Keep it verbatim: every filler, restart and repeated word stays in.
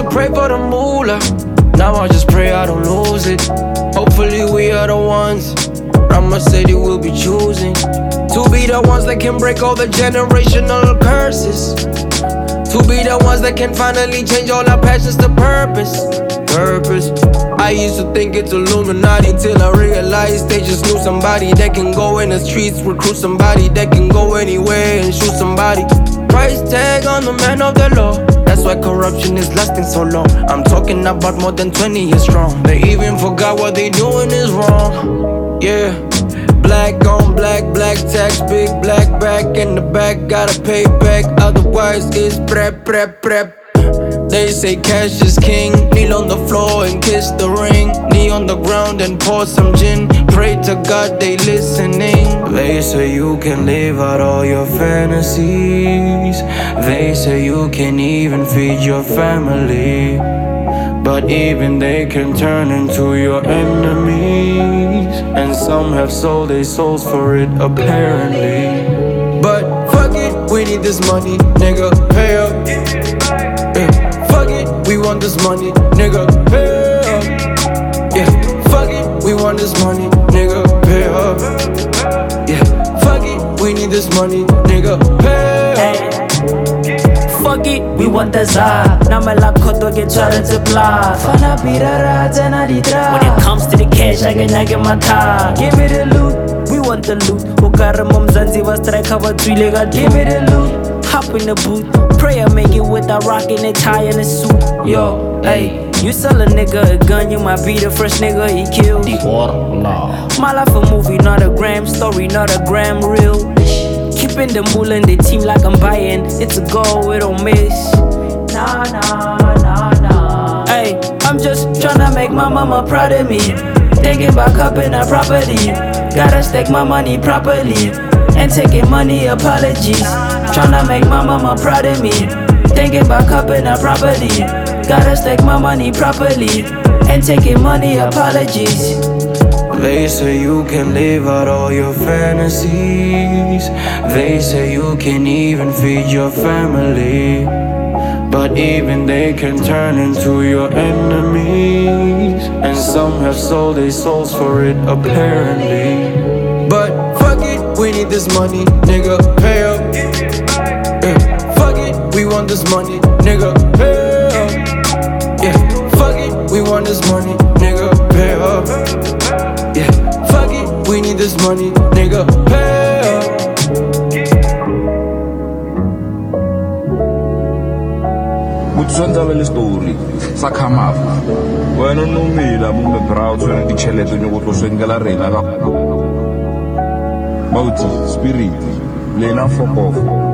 pray for the moolah. Now I just pray I don't lose it. Hopefully we are the ones Rama said he will be choosing to be the ones that can break all the generational curses, to be the ones that can finally change all our passions to purpose. Purpose. I used to think it's Illuminati till I realized they just knew somebody that can go in the streets, recruit somebody that can go anywhere and shoot somebody. Price tag on the man of the law. That's why corruption is lasting so long. I'm talking about more than twenty years strong. They even forgot what they doing is wrong. Yeah. Black on black, black tax, big black back in the back, gotta pay back, otherwise it's prep, prep, prep. They say cash is king, kneel on the floor and kiss the ring, knee on the ground and pour some gin, pray to God they listening. They say you can live out all your fantasies, they say you can even feed your family, but even they can turn into your enemies, and some have sold their souls for it apparently. But fuck it, we need this money, nigga, pay up. Yeah, fuck it, we want this money, nigga, pay up. Yeah, fuck it, we want this money, nigga, pay up. Yeah, fuck it, we need this money, nigga, pay up. Fuck it, we want the za. Nama la koto get trying to blah. Fana pirara tena ditra. When it comes to the cash, I can I get my car. Give me the loot, we want the loot. Ukara mumzanzi was strike cover three lega. Give me the loot. Hop in the booth, pray I make it with a rock and a tie and a suit. Yo, hey, you sell a nigga a gun, you might be the first nigga he killed. My life a movie, not a gram story, not a gram reel. Keeping the moolah in the team like I'm buying. It's a goal, we don't miss. Nah, nah, nah, nah. Hey, I'm just tryna make my mama proud of me. Thinking about cupping her property. Gotta stack my money properly and taking money apologies. Tryna make my mama proud of me. Thinking about cupping her property. Gotta stack my money properly and taking money apologies. They say you can live out all your fantasies, they say you can even feed your family, but even they can turn into your enemies, and some have sold their souls for it apparently. But fuck it, we need this money, nigga, pay up. Yeah, fuck it, we want this money, nigga, pay up. Yeah, fuck it, we want this money, nigga, pay up. Yeah, fuck it, we need this money, nigga, pay up. Kutsonza vele story sa khamafa wena no mila mo me brow tsone di chelete nyo go tlosengela rena ga bauti spirit lena fok off.